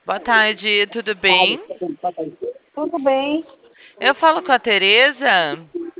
Boa tarde, tudo bem? Tudo bem? Eu falo com a Tereza.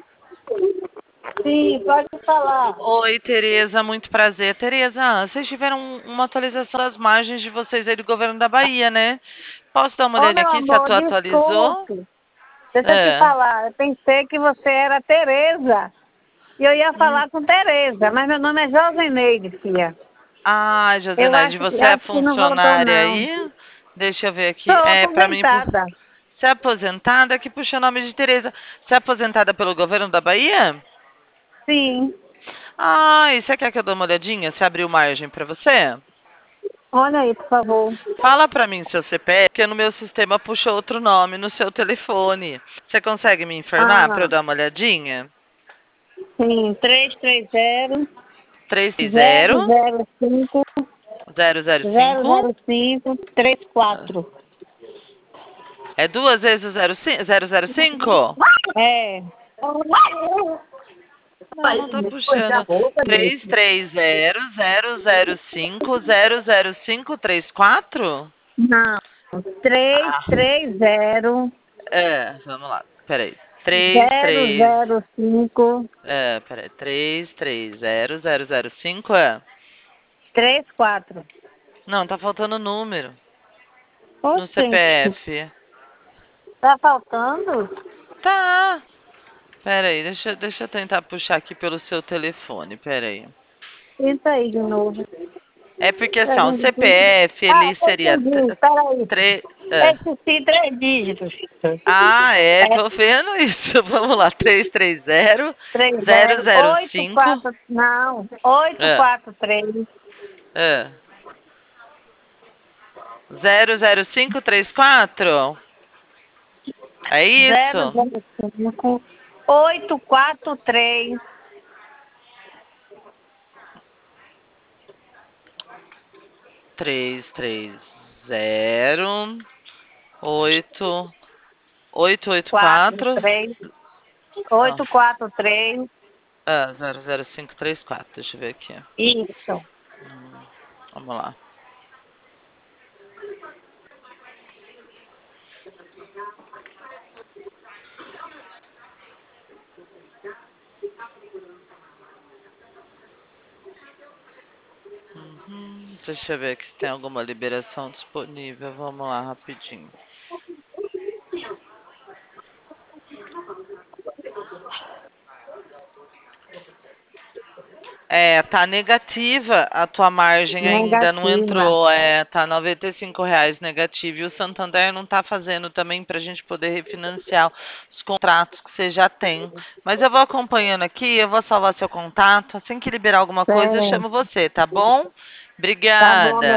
Sim, pode falar. Oi, Tereza, muito prazer. Tereza, vocês tiveram uma atualização das margens de vocês aí do governo da Bahia, né? Posso dar uma Ô, olhadinha meu aqui se a amor, tua atualizou? desculpe. Deixa eu te É. falar. Eu pensei que você era Tereza. E eu ia Hum. falar com Tereza, mas meu nome é Joseneide, filha. Ah, Eu Josenaide, acho, você é acho que não voltou, funcionária não. aí? Deixa eu ver aqui. Sou É, pra mim, aposentada. você é aposentada? Aqui puxa o nome de Tereza. Você é aposentada pelo governo da Bahia? Sim. Ah, e você quer que eu dê uma olhadinha? Se abriu margem pra você? Olha aí, por favor. Fala pra mim seu CPF, porque no meu sistema puxa outro nome no seu telefone. Você consegue me informar pra eu Ah, dar uma olhadinha? sim. 330 330 005 005. 005 34. É duas vezes o 005? É. Não, não tá puxando. 330 005 005 34? Não. Ah, 330 vamos lá. Peraí. 33. 005 Peraí. 330 005 é? 34. Não, tá faltando número no Oxente, CPF. tá faltando? Tá. Pera aí, deixa eu tentar puxar aqui pelo seu telefone. Pera aí. Isso aí de novo. É porque assim, ó, o 320. CPF Ah, ele eu seria entendi. Peraí. tre... é. Esqueci 3 dígitos. Ah, é, É tô vendo isso. Vamos lá, 330 30 005 84. Não, é, 843 é. 00534. É isso? 005 843 330 três Não, 843. 00534. Deixa eu ver aqui. Isso. Vamos lá. Deixa eu ver aqui se tem alguma liberação disponível. Vamos lá, rapidinho. É, tá negativa a tua margem ainda, não Negativa. entrou. Tá R$ 95 negativo. E o Santander não tá fazendo também pra gente poder refinanciar os contratos que você já tem. Mas eu vou acompanhando aqui, eu vou salvar seu contato. Assim que liberar alguma coisa, eu É, chamo você, tá bom? tá bom, Obrigada.